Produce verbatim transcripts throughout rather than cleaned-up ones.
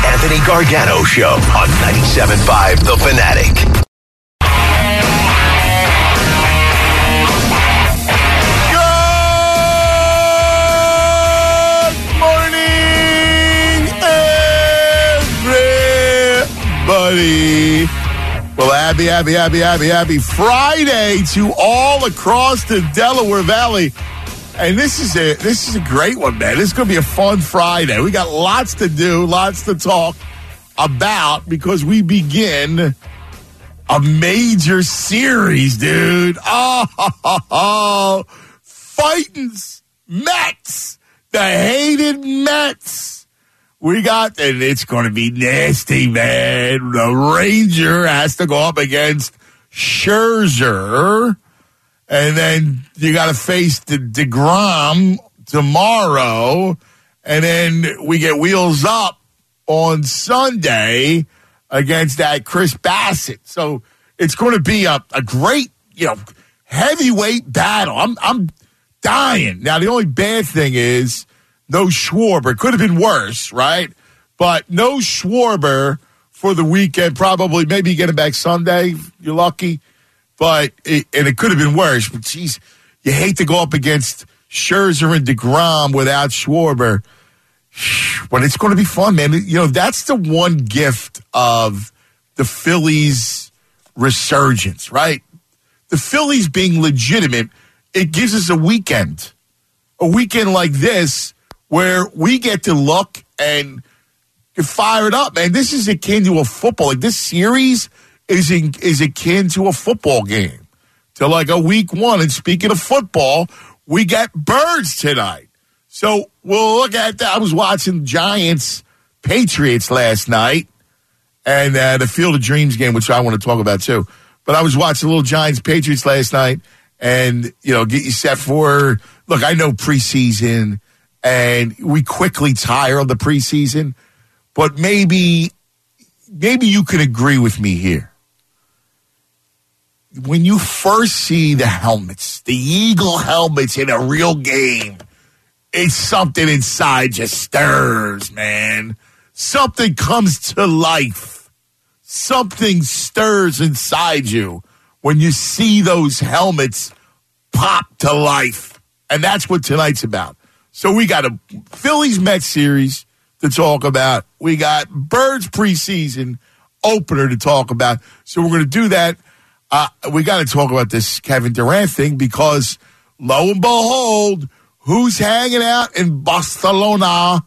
Anthony Gargano Show on ninety-seven point five The Fanatic. Buddy. Well, happy, happy, happy, happy, happy Friday to all across the Delaware Valley. And this is a this is a great one, man. This is going to be a fun Friday. We got lots to do, lots to talk about because we begin a major series, dude. Oh, oh, oh, oh. Fighting's Mets, the hated Mets. We got, and it's going to be nasty, man. The Ranger has to go up against Scherzer. And then you got to face the DeGrom tomorrow. And then we get wheels up on Sunday against that Chris Bassett. So it's going to be a, a great, you know, heavyweight battle. I'm, I'm dying. Now, the only bad thing is, no Schwarber. Could have been worse, right? But no Schwarber for the weekend. Probably, maybe you get him back Sunday. You're lucky. But, it, and it could have been worse. But, geez, you hate to go up against Scherzer and DeGrom without Schwarber. But it's going to be fun, man. You know, that's the one gift of the Phillies' resurgence, right? The Phillies being legitimate, it gives us a weekend. A weekend like this, where we get to look and fire it up, man. This is akin to a football. Like, this series is in, is akin to a football game, to like a week one. And speaking of football, we got Birds tonight. So we'll look at that. I was watching Giants Patriots last night and uh, the Field of Dreams game, which I want to talk about too. But I was watching a little Giants Patriots last night and, you know, get you set for, look, I know preseason. And we quickly tire of the preseason. But maybe, maybe you could agree with me here. When you first see the helmets, the Eagle helmets in a real game, it's something inside just stirs, man. Something comes to life. Something stirs inside you when you see those helmets pop to life. And that's what tonight's about. So we got a Phillies-Mets series to talk about. We got Birds preseason opener to talk about. So we're going to do that. Uh, we got to talk about this Kevin Durant thing because, lo and behold, who's hanging out in Barcelona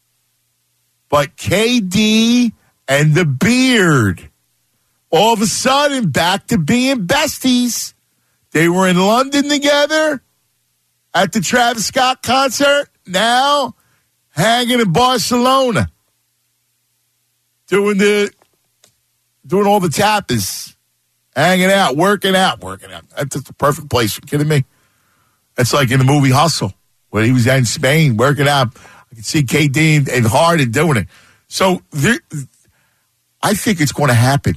but K D and the Beard? All of a sudden, back to being besties. They were in London together at the Travis Scott concert, now hanging in Barcelona, doing the, doing all the tapas, hanging out, working out, working out. That's the perfect place. Are you kidding me? That's like in the movie Hustle, where he was in Spain working out. I can see K D and, and Harden doing it. So there, I think it's going to happen.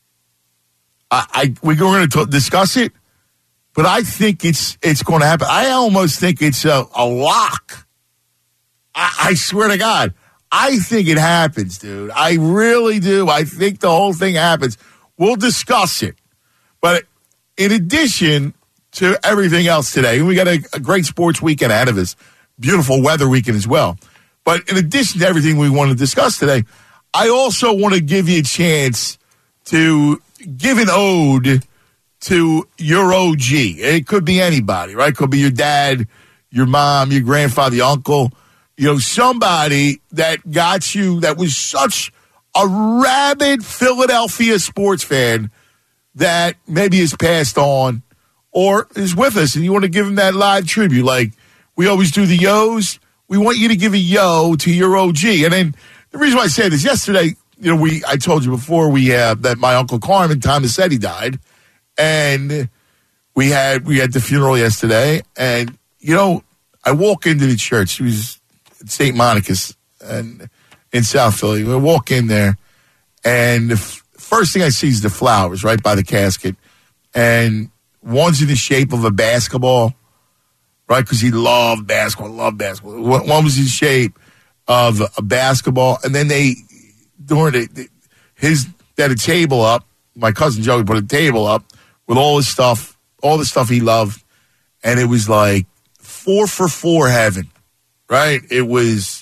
I, I we're going to discuss it. But I think it's it's going to happen. I almost think it's a, a lock. I, I swear to God. I think it happens, dude. I really do. I think the whole thing happens. We'll discuss it. But in addition to everything else today, we got a, a great sports weekend ahead of us. Beautiful weather weekend as well. But in addition to everything we want to discuss today, I also want to give you a chance to give an ode to your O G. It could be anybody, right? It could be your dad, your mom, your grandfather, your uncle. You know, somebody that got you, that was such a rabid Philadelphia sports fan that maybe has passed on or is with us, and you want to give him that live tribute. Like we always do the yo's. We want you to give a yo to your O G. And then the reason why I say this, yesterday, you know, we I told you before we have that my Uncle Carmen, Thomas said he died. And we had we had the funeral yesterday, and you know, I walk into the church. It was at Saint Monica's and in South Philly. I walk in there, and the f- first thing I see is the flowers right by the casket, and one's in the shape of a basketball, right? Because he loved basketball, loved basketball. One was in shape of a basketball, and then they during it, his they had a table up. My cousin Joey put a table up with all his stuff, all the stuff he loved, and it was like four for four heaven, right? It was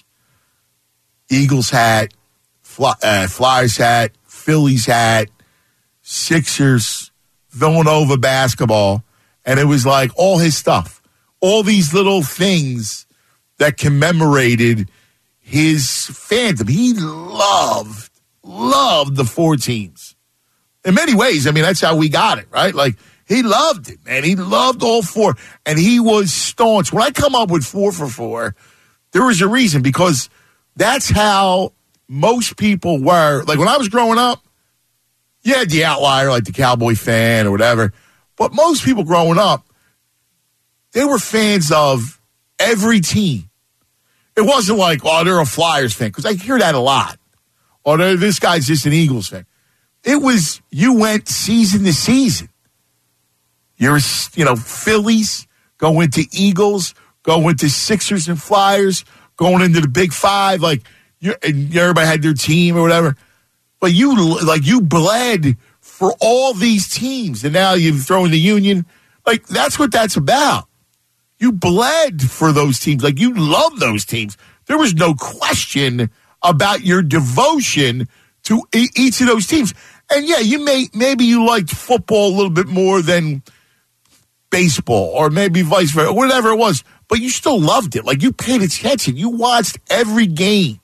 Eagles hat, Fly, uh, Flyers hat, Phillies hat, Sixers, Villanova basketball, and it was like all his stuff, all these little things that commemorated his fandom. He loved, loved the four teams. In many ways, I mean, that's how we got it, right? Like, he loved it, man. He loved all four, and he was staunch. When I come up with four for four, there was a reason, because that's how most people were. Like, when I was growing up, you had the outlier, like the Cowboy fan or whatever, but most people growing up, they were fans of every team. It wasn't like, oh, they're a Flyers fan, because I hear that a lot. Or this guy's just an Eagles fan. It was, you went season to season. You're, you know, Phillies, go into Eagles, go into Sixers and Flyers, going into the Big Five. Like, you, and everybody had their team or whatever. But you, like, you bled for all these teams. And now you've thrown the Union. Like, that's what that's about. You bled for those teams. Like, you love those teams. There was no question about your devotion to e- each of those teams. And yeah, you may maybe you liked football a little bit more than baseball, or maybe vice versa, whatever it was, but you still loved it. Like, you paid attention. You watched every game.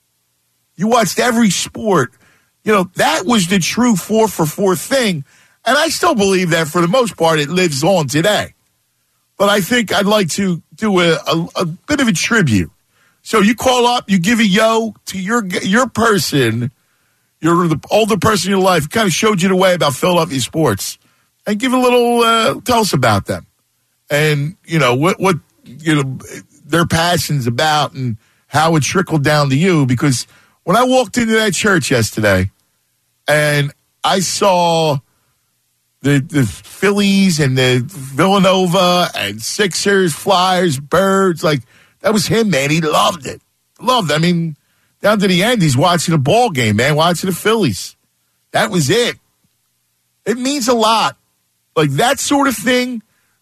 You watched every sport. You know, that was the true four for four thing. And I still believe that for the most part it lives on today. But I think I'd like to do a, a, a bit of a tribute. So you call up, you give a yo to your your person, you're the older person in your life, kind of showed you the way about Philadelphia sports, and give a little, uh, tell us about them, and you know what what you know their passions about, and how it trickled down to you. Because when I walked into that church yesterday, and I saw the the Phillies and the Villanova and Sixers, Flyers, Birds, like, that was him, man. He loved it, loved it. I mean, down to the end, he's watching a ball game, man, watching the Phillies. That was it. It means a lot. Like, that sort of thing,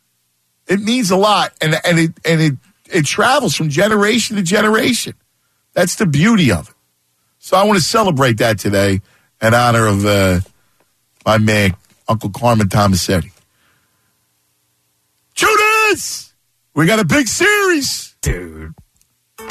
it means a lot. And and it and it, it travels from generation to generation. That's the beauty of it. So I want to celebrate that today in honor of uh, my man, Uncle Carmen Tomasetti. Judas! We got a big series. Dude. Dude.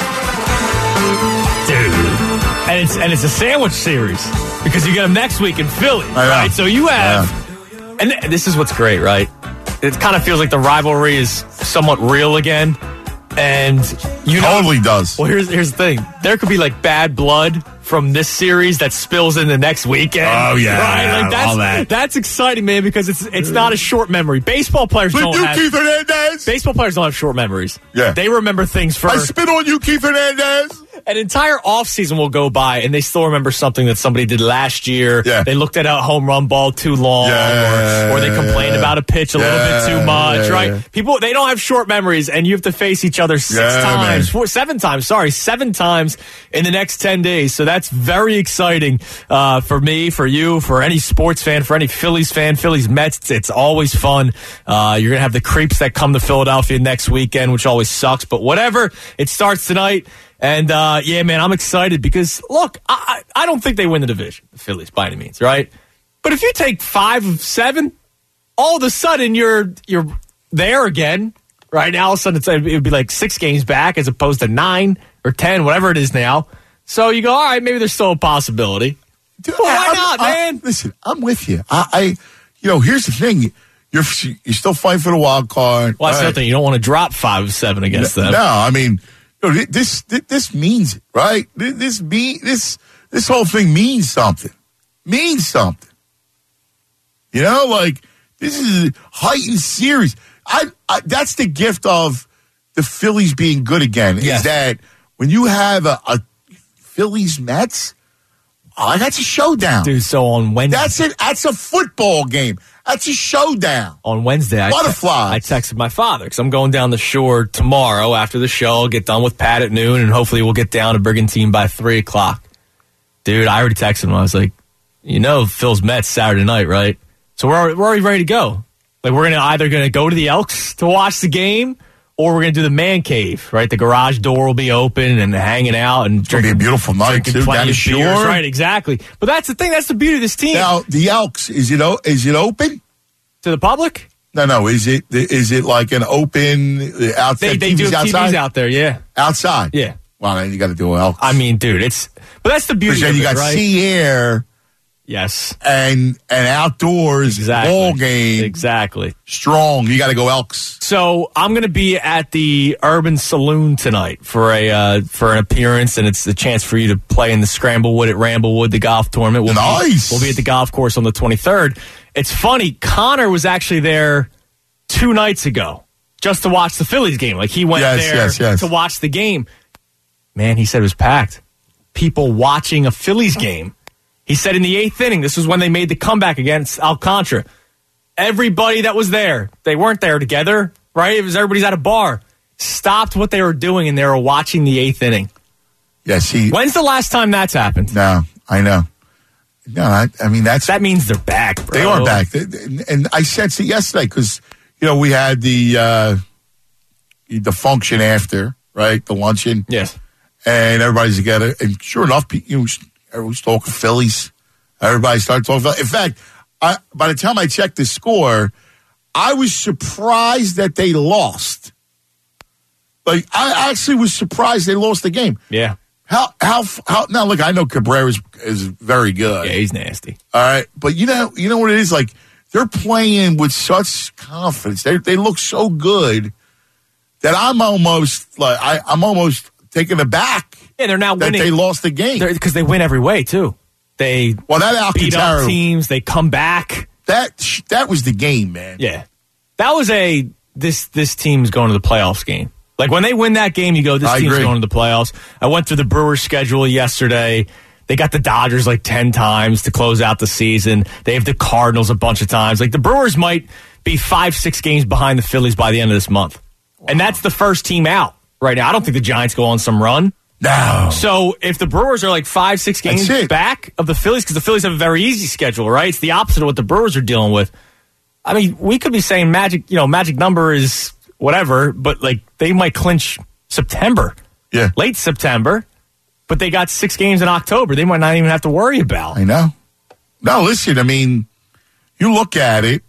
And it's and it's a sandwich series, because you get them next week in Philly, right? So you have, yeah. And th- this is what's great, right? It kind of feels like the rivalry is somewhat real again, and you know, totally does. Well, here's here's the thing: there could be like bad blood from this series that spills in the next weekend. Oh yeah, right? Like, that's all that. That's exciting, man, because it's it's not a short memory. Baseball players But don't you, have Keith Hernandez. baseball players don't have short memories. Yeah, they remember things for. I spit on you, Keith Hernandez. An entire offseason will go by, and they still remember something that somebody did last year. Yeah. They looked at a home run ball too long, yeah. or, or they complained about a pitch a yeah. little bit too much, yeah. right? People, they don't have short memories, and you have to face each other six yeah, times, four, seven times, sorry, seven times in the next ten days. So that's very exciting uh, for me, for you, for any sports fan, for any Phillies fan, Phillies Mets. It's, it's always fun. Uh, you're going to have the creeps that come to Philadelphia next weekend, which always sucks, but whatever. It starts tonight. And, uh, yeah, man, I'm excited because, look, I, I don't think they win the division, the Phillies, by any means, right? But if you take five of seven, all of a sudden you're you're there again, right? Now, all of a sudden it's, it would be like six games back as opposed to nine or ten, whatever it is now. So you go, all right, maybe there's still a possibility. Dude, well, why I'm, not, I'm, man? Listen, I'm with you. I, I, you know, here's the thing. You're you're still fighting for the wild card. Well, that's the right. thing. You don't want to drop five of seven against no, them. No, I mean, This this means it, right? This be this this whole thing means something. Means something. You know, like, this is a heightened series. I, I that's the gift of the Phillies being good again. Yes. Is that when you have a, a Phillies Mets, oh, that's a showdown, dude. So on Wednesday, that's it. That's a football game. That's a showdown. On Wednesday, I, Butterflies. I texted my father because I'm going down the shore tomorrow after the show. I'll get done with Pat at noon, and hopefully we'll get down to Brigantine by three o'clock. Dude, I already texted him. I was like, you know, Phil's Mets Saturday night, right? So we're already, we're already ready to go. Like, we're gonna either going to go to the Elks to watch the game, or we're going to do the man cave, right? The garage door will be open and hanging out and It's going to be a beautiful night, too. Down the shore. Right, exactly. But that's the thing. That's the beauty of this team. Now, the Elks, is it o- is it open? To the public? No, no. Is it is it like an open uh, outside? They, they do have T Vs out there, yeah. Outside? Yeah. Well, then you got to do Elks. I mean, dude, it's... But that's the beauty Because then of you it, got right? sea air... Yes. And and outdoors Exactly. ball game. Exactly. Strong. You got to go Elks. So I'm going to be at the Urban Saloon tonight for a uh, for an appearance, and it's a chance for you to play in the Scramblewood at Ramblewood, the golf tournament. We'll Nice. Be, we'll be at the golf course on the twenty-third. It's funny. Connor was actually there two nights ago just to watch the Phillies game. Like, he went Yes, there yes, yes. to watch the game. Man, he said it was packed. People watching a Phillies game. He said in the eighth inning, this was when they made the comeback against Alcantara. Everybody that was there, they weren't there together, right? It was everybody's at a bar. Stopped what they were doing, and they were watching the eighth inning. Yeah, see. When's the last time that's happened? No, I know. No, I, I mean, that's. That means they're back, bro. They are back. They- And I sensed it yesterday because, you know, we had the uh, the function after, right? The luncheon. Yes. And everybody's together. And sure enough, you know, everyone's talking Phillies. Everybody started talking Phillies. In fact, I, by the time I checked the score, I was surprised that they lost. Like, I actually was surprised they lost the game. Yeah. How, how, how, now look, I know Cabrera is, is very good. Yeah, he's nasty. All right. But you know, you know what it is? Like, they're playing with such confidence. They, they look so good that I'm almost like, I, I'm almost taken aback. Yeah, they're now that winning. they lost the game. Because they win every way, too. They well, that beat up Alcantara, teams. They come back. that that was the game, man. Yeah. That was a, this this team's going to the playoffs game. Like, when they win that game, you go, this I team's agree. going to the playoffs. I went through the Brewers' schedule yesterday. They got the Dodgers like ten times to close out the season. They have the Cardinals a bunch of times. Like, the Brewers might be five, six games behind the Phillies by the end of this month. Wow. And that's the first team out right now. I don't think the Giants go on some run. No. So if the Brewers are like five, six games back of the Phillies, because the Phillies have a very easy schedule, right? It's the opposite of what the Brewers are dealing with. I mean, we could be saying magic, you know, magic number is whatever, but like they might clinch September, Yeah. late September, but they got six games in October. They might not even have to worry about. I know. No, listen, I mean, you look at it,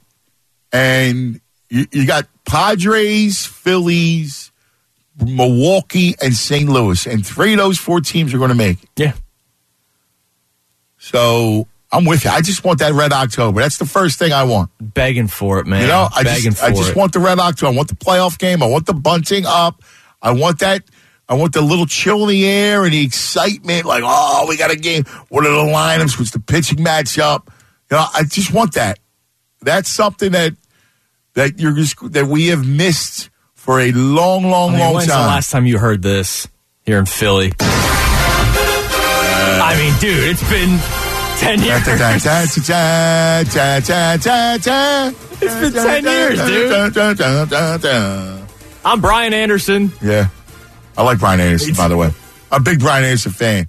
and you, you got Padres, Phillies, Milwaukee, and Saint Louis, and three of those four teams are going to make it. Yeah. So I'm with you. I just want that Red October. That's the first thing I want. Begging for it, man. You know, I Begging just, for I just it. want the Red October. I want the playoff game. I want the bunting up. I want that. I want the little chill in the air and the excitement. Like, oh, we got a game. What are the lineups? What's the pitching matchup? You know, I just want that. That's something that that you're just that we have missed for a long, long, I mean, long when's time. the last time you heard this here in Philly? Uh, I mean, dude, it's been ten years. It's been ten years, dude. I'm Brian Anderson. Yeah. I like Brian Anderson, by the way. I'm a big Brian Anderson fan.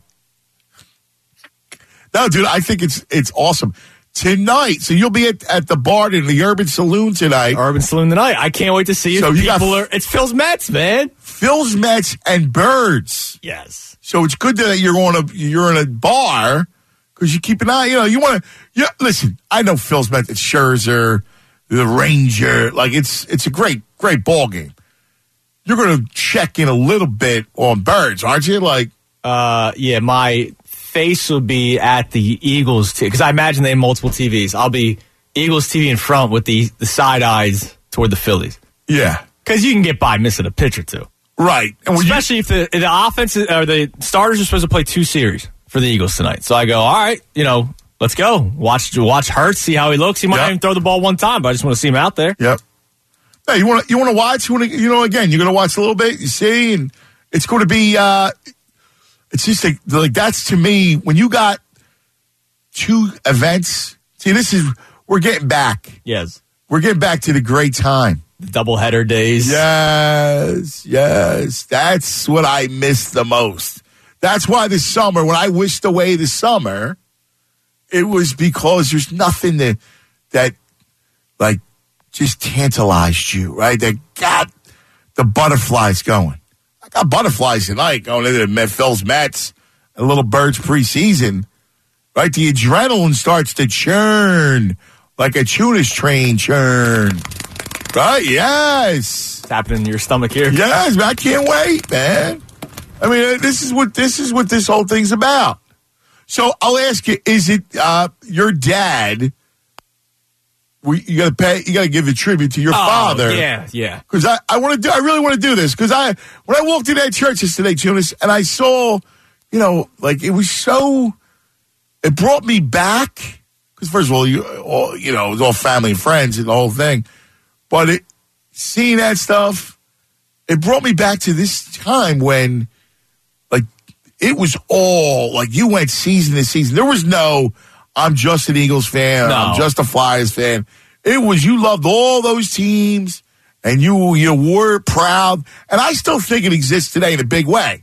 No, dude, I think it's it's awesome. Tonight, so you'll be at, at the bar in the Urban Saloon tonight. Urban Saloon tonight. I can't wait to see you. So you got- People are, it's Phil's Mets, man. Phil's Mets and Birds. Yes. So it's good that you're on a you're in a bar because you keep an eye. You know, you want to. Yeah, listen. I know Phil's Mets. It's Scherzer, the Ranger. Like it's it's a great great ball game. You're going to check in a little bit on Birds, aren't you? Like, Uh, yeah, my face will be at the Eagles too, because I imagine they have multiple T Vs. I'll be Eagles T V in front with the the side eyes toward the Phillies, yeah, because you can get by missing a pitch or two. right. And when you- Especially if the the offense is- or the starters are supposed to play two series for the Eagles tonight. So I go, all right, you know, let's go. Watch watch Hurts, see how he looks. He might Yep. not even throw the ball one time, but I just want to see him out there. Yep. Hey, you want to you want to watch? You want to you know again? You're going to watch a little bit. You see, and it's going to be. Uh, it's just like, like that's to me when you got two events. See, this is we're getting back. Yes, We're getting back to the great time. the doubleheader days. Yes, yes. That's what I miss the most. That's why this summer, when I wished away the summer, it was because there's nothing that, that like, just tantalized you, right? That got the butterflies going. I got butterflies tonight going into the Phil's Mets, a little Birds preseason, right? The adrenaline starts to churn like a Tunis train churn, right? Yes. It's happening in your stomach here. Yes, man, I can't wait, man. I mean, this is what this is what this whole thing's about. So I'll ask you: is it uh, your dad? We, you got to pay. You got to give a tribute to your oh, father. Yeah, yeah. Because I, I want to do. I really want to do this. Because I, when I walked in that church yesterday, Tunis, and I saw, you know, like it was so. It brought me back. Because first of all, you, all, you know, it was all family and friends and the whole thing. But it, seeing that stuff, it brought me back to this time when, like, it was all like you went season to season. There was no. I'm just an Eagles fan. No. I'm just a Flyers fan. It was you loved all those teams, and you you were proud. And I still think it exists today in a big way.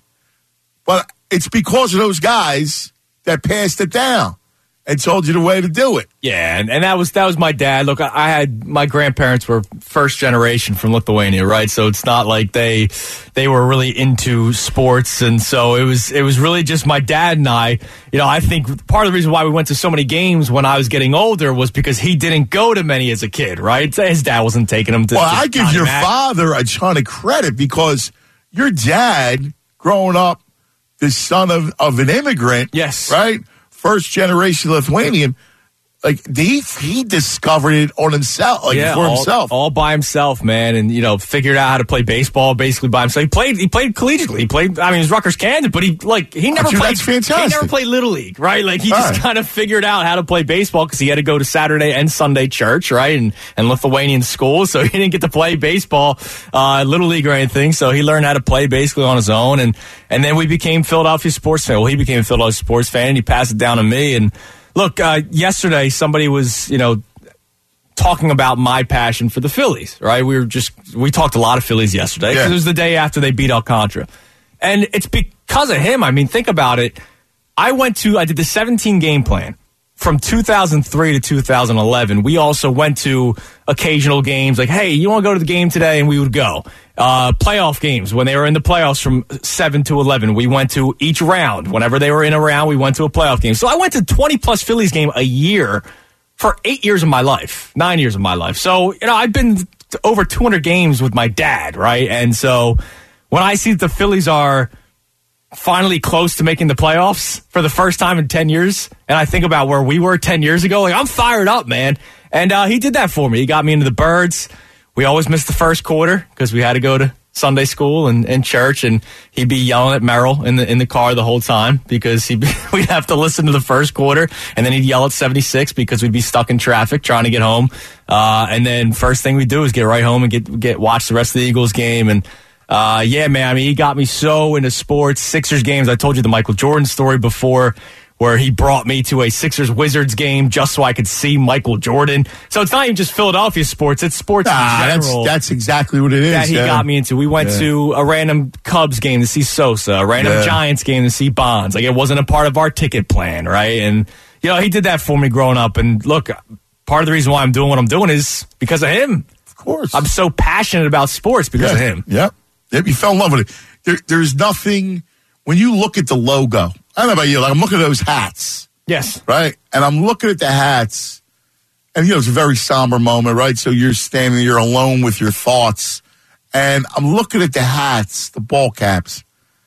But it's because of those guys that passed it down and told you the way to do it. Yeah, and, and that was that was my dad. Look, I, I had my grandparents were first generation from Lithuania, right? So it's not like they they were really into sports, and so it was it was really just my dad and I. You know, I think part of the reason why we went to so many games when I was getting older was because he didn't go to many as a kid, right? His dad wasn't taking him to. Well, to I give your father a ton of credit because your dad, growing up, the son of, of an immigrant, yes, right? First generation Lithuanian, like he he discovered it on himself, like yeah, for all, himself, all by himself, man, and you know figured out how to play baseball basically by himself. He played, he played collegiately. He played. I mean, he was Rutgers candidate, but he like he never Dude, played. that's fantastic. He never played little league, right? Like he all just right. kind of figured out how to play baseball because he had to go to Saturday and Sunday church, right, and and Lithuanian school, so he didn't get to play baseball, uh, little league or anything. So he learned how to play basically on his own, and and then we became Philadelphia sports fan. Well, he became a Philadelphia sports fan, and he passed it down to me. And look, uh, yesterday somebody was, you know, talking about my passion for the Phillies, right? We were just, we talked a lot of Phillies yesterday because Yeah. it was the day after they beat Alcantara. And it's because of him. I mean, think about it. I went to, I did the seventeen game plan from two thousand three to two thousand eleven. We also went to occasional games like, hey, you want to go to the game today? And we would go. Uh, playoff games, when they were in the playoffs from seven to eleven, we went to each round. Whenever they were in a round, we went to a playoff game. So I went to twenty plus Phillies game a year for eight years of my life, nine years of my life. So, you know, I've been to over two hundred games with my dad, right? And so when I see that the Phillies are finally close to making the playoffs for the first time in ten years, and I think about where we were ten years ago, like I'm fired up, man. And uh, he did that for me. He got me into the Birds. We always missed the first quarter because we had to go to Sunday school and, and church, and he'd be yelling at Merrill in the in the car the whole time because he'd be, we'd have to listen to the first quarter, and then he'd yell at seventy-six because we'd be stuck in traffic trying to get home. Uh, and then first thing we'd do is get right home and get get watch the rest of the Eagles game. And uh, yeah, man, I mean, he got me so into sports. Sixers games. I told you the Michael Jordan story before, where he brought me to a Sixers-Wizards game just so I could see Michael Jordan. So it's not even just Philadelphia sports, it's sports ah, in general. That's, that's exactly what it is. That he yeah. got me into. We went yeah. to a random Cubs game to see Sosa, a random yeah. Giants game to see Bonds. Like, it wasn't a part of our ticket plan, right? And, you know, he did that for me growing up. And, look, part of the reason why I'm doing what I'm doing is because of him. Of course. I'm so passionate about sports because yeah. of him. Yep. Yep. You fell in love with it. There, there's nothing, when you look at the logo, I don't know about you, like I'm looking at those hats. Yes. Right? And I'm looking at the hats, and, you know, it's a very somber moment, right? So you're standing, you're alone with your thoughts, and I'm looking at the hats, the ball caps,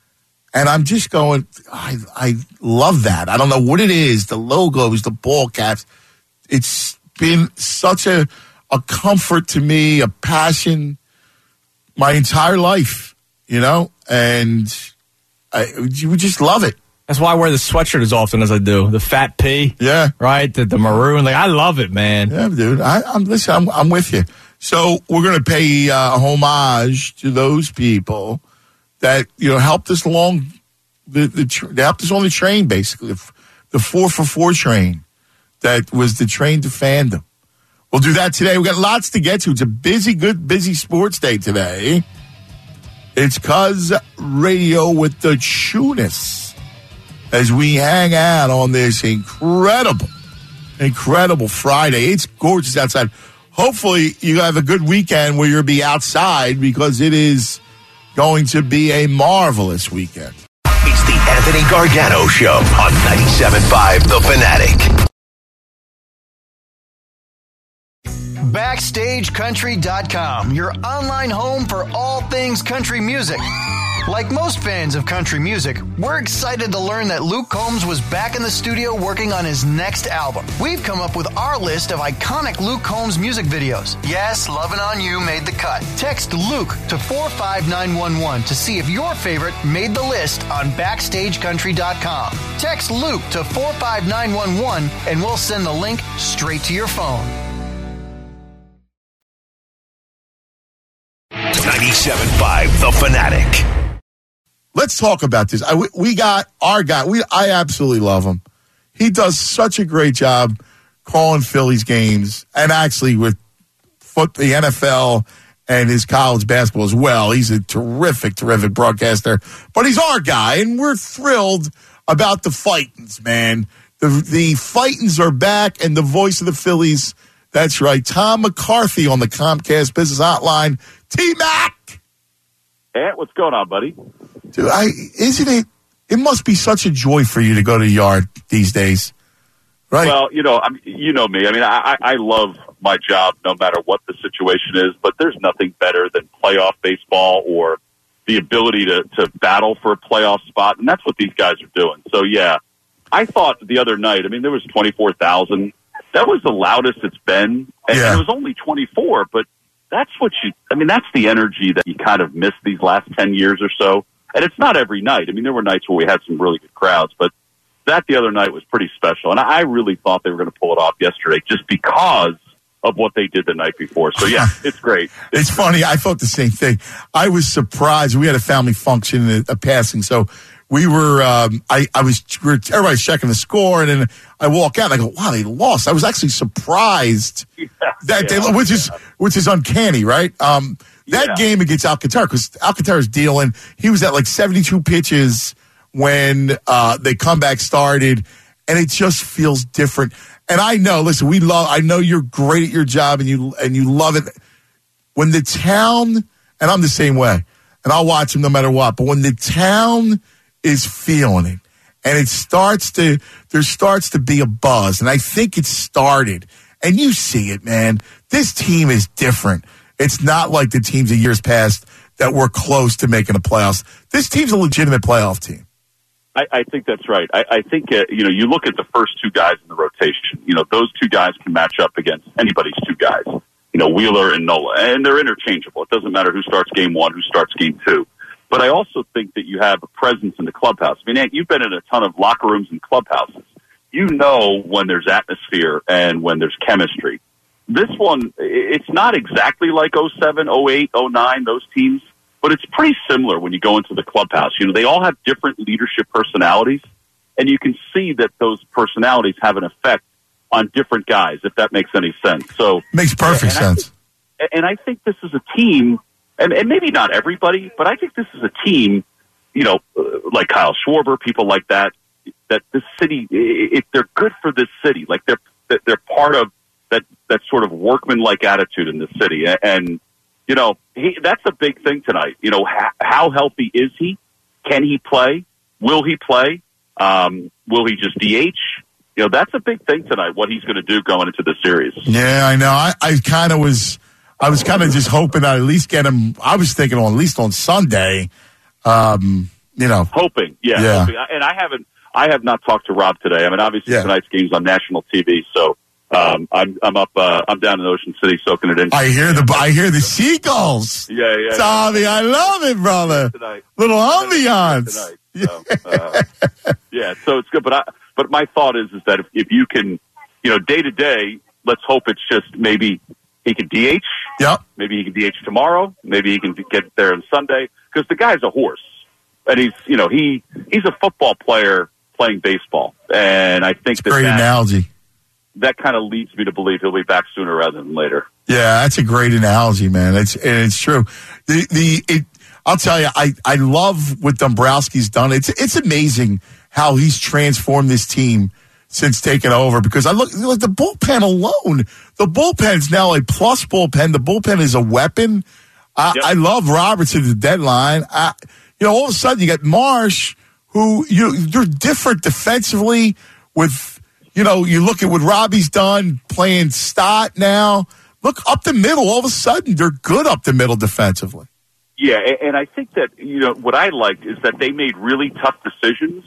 and I'm just going, I, I love that. I don't know what it is, the logos, the ball caps. It's been such a, a comfort to me, a passion, my entire life, you know? And I, you would just love it. That's why I wear the sweatshirt as often as I do. The fat P. Yeah. Right? The, the maroon. Like, I love it, man. Yeah, dude. I, I'm listen. I'm, I'm with you. So we're going to pay uh, homage to those people that, you know, helped us along. The, the tr- they helped us on the train, basically, the, the four for four train that was the train to fandom. We'll do that today. We've got lots to get to. It's a busy, good, busy sports day today. It's Cuz Radio with the Tunis. as we hang out on this incredible, incredible Friday. It's gorgeous outside. Hopefully you have a good weekend where you'll be outside because it is going to be a marvelous weekend. It's the Anthony Gargano Show on ninety-seven point five The Fanatic. Backstage Country dot com, your online home for all things country music. Like most fans of country music, we're excited to learn that Luke Combs was back in the studio working on his next album. We've come up with our list of iconic Luke Combs music videos. Yes, Lovin' On You made the cut. Text Luke to four five nine one one to see if your favorite made the list on Backstage Country dot com. Text Luke to four five nine one one and we'll send the link straight to your phone. ninety-seven point five The Fanatic. Let's talk about this. I, we got our guy. We I absolutely love him. He does such a great job calling Phillies games, and actually with foot the N F L and his college basketball as well. He's a terrific, terrific broadcaster. But he's our guy, and we're thrilled about the Fightins, man. The the Fightins are back, and the voice of the Phillies. That's right, Tom McCarthy on the Comcast Business Hotline. T-Mac! Hey, what's going on, buddy? Dude, I, isn't it, it must be such a joy for you to go to the yard these days, right? Well, you know, I mean, you know me. I mean, I, I love my job no matter what the situation is, but there's nothing better than playoff baseball or the ability to, to battle for a playoff spot, and that's what these guys are doing. So, yeah, I thought the other night, I mean, there was twenty-four thousand. That was the loudest it's been, and, yeah. and it was only twenty-four, but that's what you, I mean, that's the energy that you kind of missed these last ten years or so. And it's not every night. I mean, there were nights where we had some really good crowds, but that the other night was pretty special. And I really thought they were going to pull it off yesterday just because of what they did the night before. So, yeah, it's great. It's, it's funny. I thought the same thing. I was surprised. We had a family function, a, a passing. So we were, um, I, I was, we were, everybody's checking the score. And then I walk out and I go, wow, they lost. I was actually surprised yeah, that yeah, they, which is, which is uncanny, right? Um, That yeah. game against Alcantara, because Alcantara's dealing, he was at like seventy-two pitches when uh, the comeback started, and it just feels different. And I know, listen, we love, I know you're great at your job and you and you love it. When the town, and I'm the same way, and I'll watch them no matter what, but when the town is feeling it, and it starts to, there starts to be a buzz, and I think it started, and you see it, man. This team is different. It's not like the teams of years past that were close to making the playoffs. This team's a legitimate playoff team. I, I think that's right. I, I think, uh, you know, you look at the first two guys in the rotation. You know, those two guys can match up against anybody's two guys. You know, Wheeler and Nola. And they're interchangeable. It doesn't matter who starts game one, who starts game two. But I also think that you have a presence in the clubhouse. I mean, Ant, you've been in a ton of locker rooms and clubhouses. You know when there's atmosphere and when there's chemistry. This one, it's not exactly like oh seven, oh eight, oh nine, those teams, but it's pretty similar when you go into the clubhouse. You know, they all have different leadership personalities, and you can see that those personalities have an effect on different guys, if that makes any sense. So makes perfect and sense. I think, and I think this is a team, and, and maybe not everybody, but I think this is a team, you know, like Kyle Schwarber, people like that, that this city, if they're good for this city, like they're they're part of that that sort of workman-like attitude in the city. And, you know, he, that's a big thing tonight. You know, how, how healthy is he? Can he play? Will he play? Um, will he just D H? You know, that's a big thing tonight, what he's going to do going into the series. Yeah, I know. I, I kind of was, I was kind of just hoping I'd at least get him, I was thinking on at least on Sunday, um, you know. Hoping, yeah. yeah. Hoping. And I haven't, I have not talked to Rob today. I mean, obviously yeah. tonight's game's on national T V, so Um, I'm I'm up. Uh, I'm down in Ocean City, soaking it in. I hear the I hear the seagulls. Yeah, yeah. Tommy, yeah. I love it, brother. Tonight. Little ambiance. Tonight. So, uh, yeah, so it's good. But I, but my thought is is that if, if you can, you know, day to day, let's hope it's just maybe he can D H. Yep. Maybe he can D H tomorrow. Maybe he can get there on Sunday because the guy's a horse, and he's you know he he's a football player playing baseball, and I think that great that, analogy. That kind of leads me to believe he'll be back sooner rather than later. Yeah, that's a great analogy, man. It's and it's true. The the it, I'll tell you, I, I love what Dombrowski's done. It's it's amazing how he's transformed this team since taking over. Because I look like the bullpen alone. The bullpen's now a plus bullpen. The bullpen is a weapon. I, yep. I love Robertson at the deadline. I, you know, all of a sudden you got Marsh, who you you're different defensively with. You know, you look at what Robbie's done playing Stott now. Look up the middle. All of a sudden, they're good up the middle defensively. Yeah, and I think that, you know, what I liked is that they made really tough decisions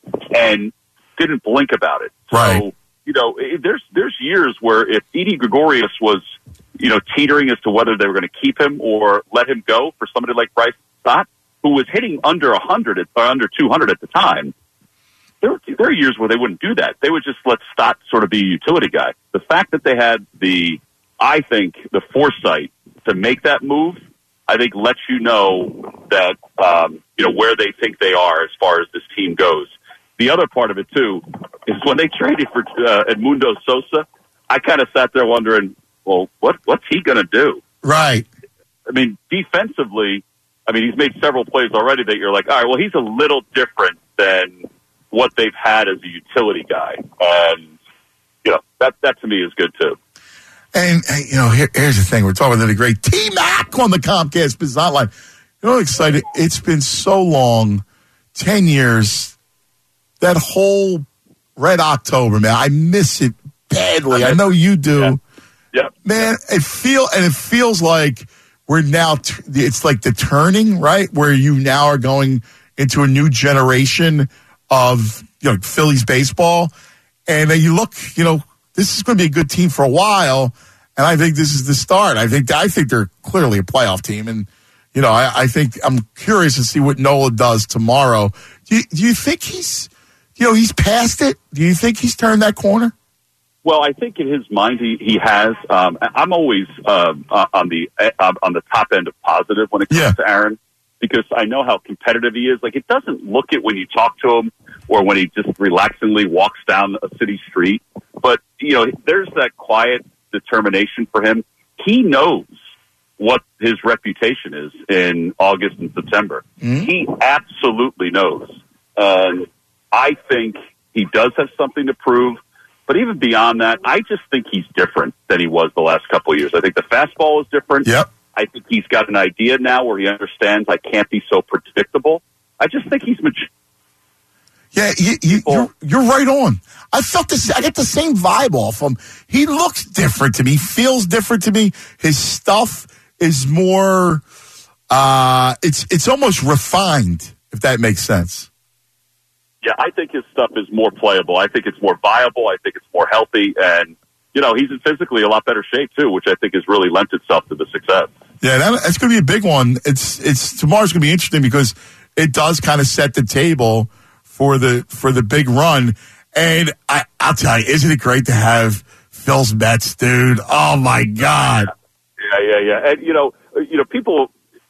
and didn't blink about it. Right. So, you know, there's there's years where if Didi Gregorius was, you know, teetering as to whether they were going to keep him or let him go for somebody like Bryce Stott, who was hitting under one hundred or under two hundred at the time, There, there are years where they wouldn't do that. They would just let Stott sort of be a utility guy. The fact that they had the, I think, the foresight to make that move, I think lets you know that, um, you know, where they think they are as far as this team goes. The other part of it, too, is when they traded for uh, Edmundo Sosa, I kind of sat there wondering, well, what what's he going to do? Right. I mean, defensively, I mean, he's made several plays already that you're like, all right, well, he's a little different than what they've had as a utility guy. And, you know, that, that to me is good too. And, you know, here, here's the thing. We're talking to the great T-Mac on the Comcast Biz Hotline. You know, excited. It's been so long, ten years, that whole Red October, man. I miss it badly. I know you do. Yeah. Yeah. Man, it feel, and it feels like we're now, t- it's like the turning, right? Where you now are going into a new generation of, you know, Phillies baseball. And then you look, you know, this is going to be a good team for a while. And I think this is the start. I think, I think they're clearly a playoff team. And, you know, I, I think I'm curious to see what Nola does tomorrow. Do you, do you think he's, you know, he's past it? Do you think he's turned that corner? Well, I think in his mind he, he has. Um, I'm always uh, on the uh, on the top end of positive when it comes yeah. to Aaron, because I know how competitive he is. Like, it doesn't look it when you talk to him or when he just relaxingly walks down a city street. But, you know, there's that quiet determination for him. He knows what his reputation is in August and September. Mm-hmm. He absolutely knows. And I think he does have something to prove. But even beyond that, I just think he's different than he was the last couple of years. I think the fastball is different. Yep. I think he's got an idea now where he understands I can't be so predictable. I just think he's mature. Yeah, you, you, you're, you're right on. I felt this. I get the same vibe off him. He looks different to me. He feels different to me. His stuff is more. Uh, it's it's almost refined, if that makes sense. Yeah, I think his stuff is more playable. I think it's more viable. I think it's more healthy, and you know, he's in physically a lot better shape too, which I think has really lent itself to the success. Yeah, that, that's going to be a big one. It's it's tomorrow's going to be interesting because it does kind of set the table for the for the big run. And I, I'll tell you, isn't it great to have Phil's Mets, dude? Oh my God! Yeah, yeah, yeah. And you know, you know, people.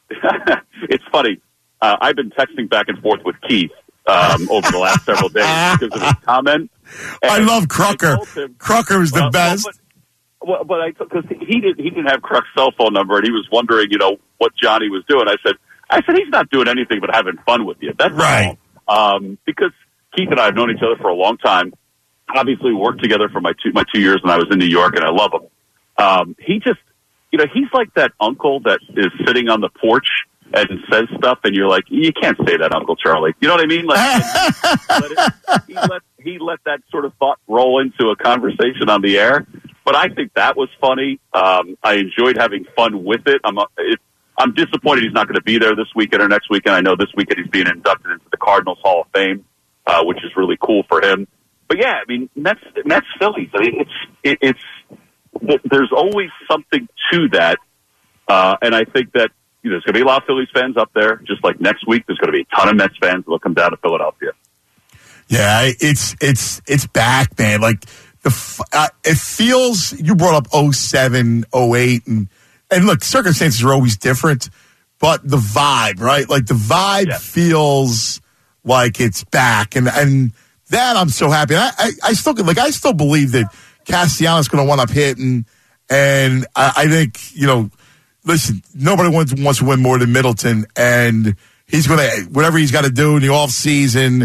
It's funny. Uh, I've been texting back and forth with Keith um, over the last several days because of his comment. And I love Crocker. Crocker was the well, best. Well, but, well, but I because he didn't he didn't have Crock's cell phone number, and he was wondering, you know, what Johnny was doing. I said, I said he's not doing anything but having fun with you. That's right. All. Um, because Keith and I have known each other for a long time. Obviously, we worked together for my two my two years when I was in New York, and I love him. Um, he just, you know, he's like that uncle that is sitting on the porch and says stuff, and you're like, you can't say that, Uncle Charlie. You know what I mean? Like, let it, he let he let that sort of thought roll into a conversation on the air. But I think that was funny. Um, I enjoyed having fun with it. I'm it, I'm disappointed he's not going to be there this weekend or next weekend. I know this weekend he's being inducted into the Cardinals Hall of Fame, uh, which is really cool for him. But yeah, I mean, Mets Mets Phillies. I mean, it's it, it's there's always something to that, uh, and I think that. You know, there's going to be a lot of Phillies fans up there. Just like next week, there's going to be a ton of Mets fans that will come down to Philadelphia. Yeah, it's it's it's back, man. Like the uh, it feels. You brought up oh seven, oh eight, and and look, circumstances are always different, but the vibe, right? Like the vibe yeah. feels like it's back, and and that I'm so happy. I, I I still like I still believe that Castellanos going to wind up hitting, and I, I think you know. Listen, nobody wants, wants to win more than Middleton, and he's going to, whatever he's got to do in the offseason,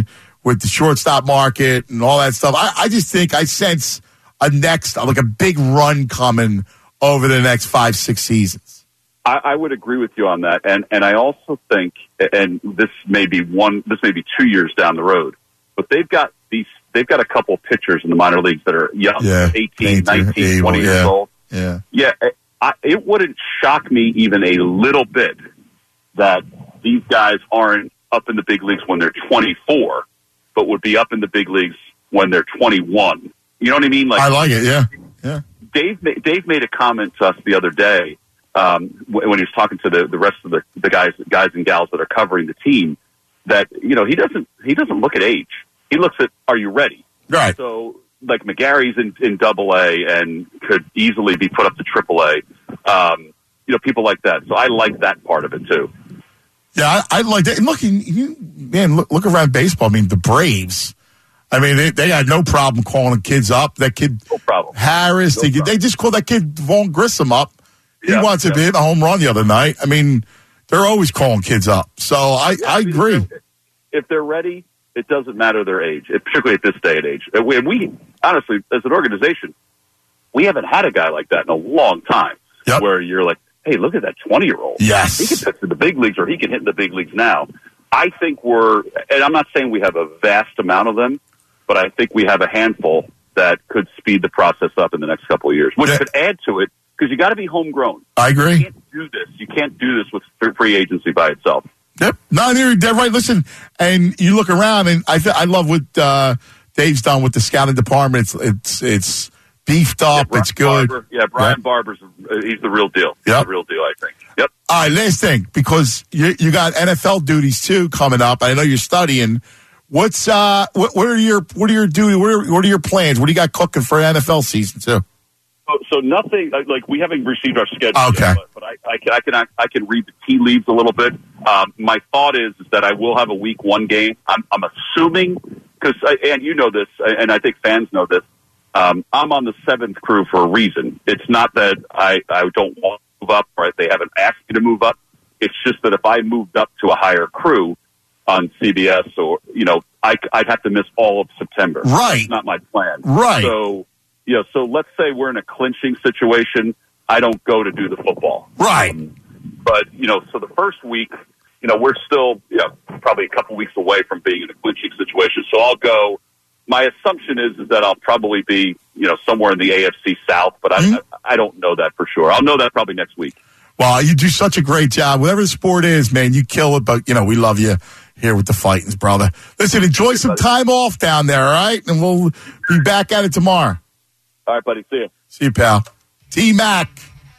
with the shortstop market and all that stuff. I, I just think I sense a next, like a big run coming over the next five, six seasons. I, I would agree with you on that. And, and I also think, and this may be one, this may be two years down the road, but they've got these, they've got a couple pitchers in the minor leagues that are young, yeah, eighteen, nineteen, able, twenty yeah, years old. Yeah. Yeah. I, it wouldn't shock me even a little bit that these guys aren't up in the big leagues when they're twenty-four, but would be up in the big leagues when they're twenty-one. You know what I mean? Like I like it. Yeah. Yeah. Dave, Dave made a comment to us the other day um, when he was talking to the, the rest of the, the guys, guys and gals that are covering the team that, you know, he doesn't, he doesn't look at age. He looks at, are you ready? Right. So, like McGarry's in, in double A and could easily be put up to triple A. Um, you know, people like that. So I like that part of it too. Yeah, I, I like that. And look, you, you, man, look, look around baseball. I mean, the Braves, I mean, they, they had no problem calling kids up. That kid, no problem. Harris, no they, problem. they just called that kid Vaughn Grissom up. He yeah, wants to yeah. hit a home run the other night. I mean, they're always calling kids up. So I, yeah, I agree. If, if they're ready, it doesn't matter their age, particularly at this day and age. And we, and we, honestly, as an organization, we haven't had a guy like that in a long time. Yep. Where you're like, hey, look at that twenty-year-old. Yes. He can pitch to the big leagues or he can hit in the big leagues now. I think we're, and I'm not saying we have a vast amount of them, but I think we have a handful that could speed the process up in the next couple of years, which yeah. could add to it because you got to be homegrown. I agree. You can't do this. You can't do this with free agency by itself. Yep. No, you're dead right. Listen, and you look around, and I th- I love what uh, Dave's done with the scouting department. It's it's it's beefed up. Yeah, it's good. Barber, yeah, Brian yep. Barber's uh, he's the real deal. He's Yep. the real deal, I think. Yep. All right, last thing, because you you got N F L duties too coming up. I know you're studying. What's uh what, what are your what are your duty? What are, what are your plans? What do you got cooking for N F L season too? So, so nothing like we haven't received our schedule Okay. yet, but, but I, I can I can I can read the tea leaves a little bit. Um, my thought is, is that I will have a week one game. I'm, I'm assuming because and you know this, and I think fans know this. Um, I'm on the seventh crew for a reason. It's not that I I don't want to move up or they haven't asked me to move up. It's just that if I moved up to a higher crew on C B S or you know I, I'd have to miss all of September. Right. That's not my plan. Right. So. Yeah, so let's say we're in a clinching situation. I don't go to do the football. Right. Um, but, you know, so the first week, you know, we're still, you know, probably a couple weeks away from being in a clinching situation. So I'll go. My assumption is, is that I'll probably be, you know, somewhere in the A F C South, but I, mm-hmm. I, I don't know that for sure. I'll know that probably next week. Well, you do such a great job. Whatever the sport is, man, you kill it. But, you know, we love you here with the Fightins, brother. Listen, enjoy some time off down there, all right? And we'll be back at it tomorrow. All right, buddy. See you. See you, pal. T-Mac.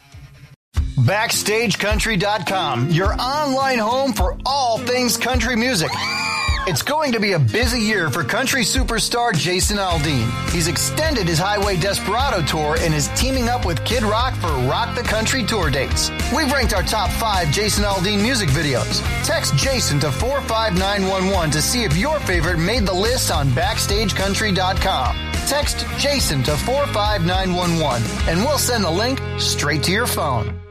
Backstage Country dot com, your online home for all things country music. It's going to be a busy year for country superstar Jason Aldean. He's extended his Highway Desperado tour and is teaming up with Kid Rock for Rock the Country tour dates. We've ranked our top five Jason Aldean music videos. Text Jason to four five nine one one to see if your favorite made the list on Backstage Country dot com. Text Jason to four five nine one one and we'll send the link straight to your phone.